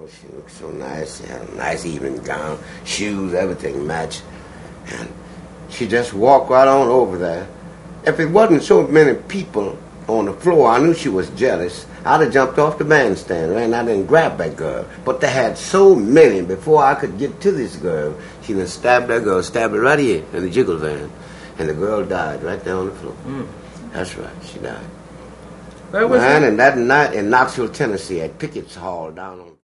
she looked so nice. She had a nice evening gown, shoes, everything matched. And she just walked right on over there. If it wasn't so many people on the floor, I knew she was jealous. I'd have jumped off the bandstand, ran out and grabbed that girl. But they had so many before I could get to this girl. She done stabbed that girl, stabbed her right here in the jiggle van. And the girl died right there on the floor. That's right, she died. And that night in Knoxville, Tennessee, at Pickett's Hall down on